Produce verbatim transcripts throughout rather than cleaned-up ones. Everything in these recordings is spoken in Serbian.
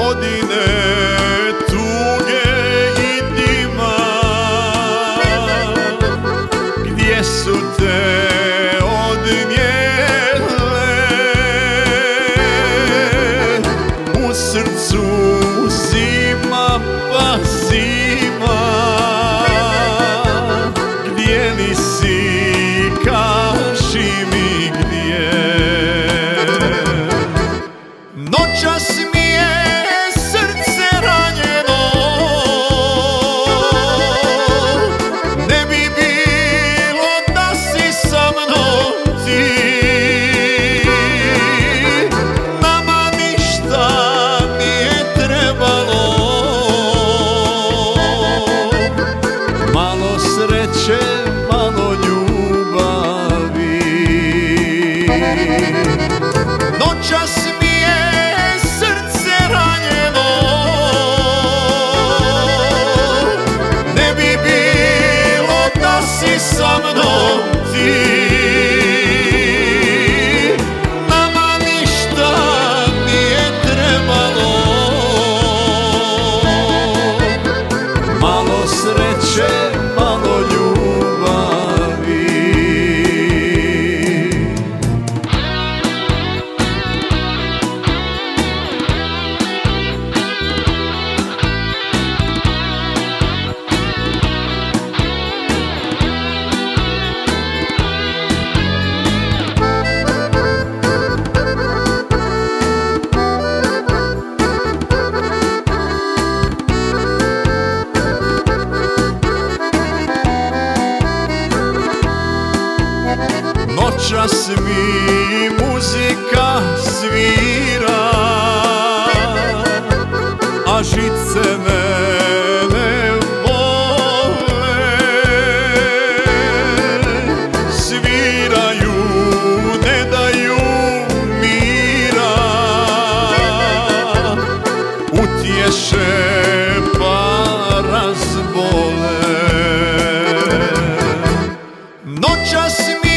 godine tuge i dima, gdje su te odnijele, u srcu zima pa zima, gdje li si, kaži mi gdje. Noćas mi je srce ranjeno, ne bi bilo da si sa mnom ti. Nama ništa nije trebalo, malo sreće, malo ljubavi. Noćas mi je srce ranjeno, ne bi bilo da si sa mnom ti. Nama ništa nije trebalo, malo sreće, malo ljubavi. Noćas mi muzika svira, a žice mene vole. Sviraju, ne daju mira, utješe pa razbole. Noćas mi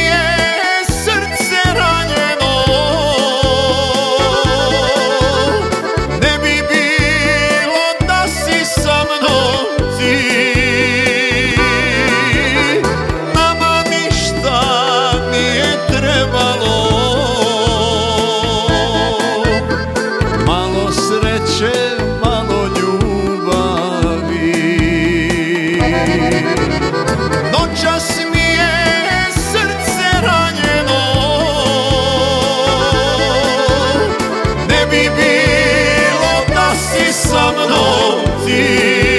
malo ljubavi. Noćas mi je srce ranjeno, ne bi bilo da si sa mnom ti.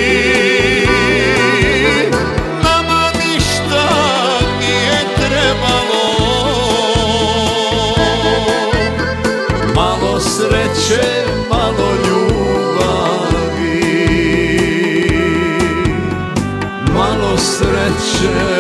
Nama ništa nije trebalo, malo sreće, malo ljubavi, malo sreće.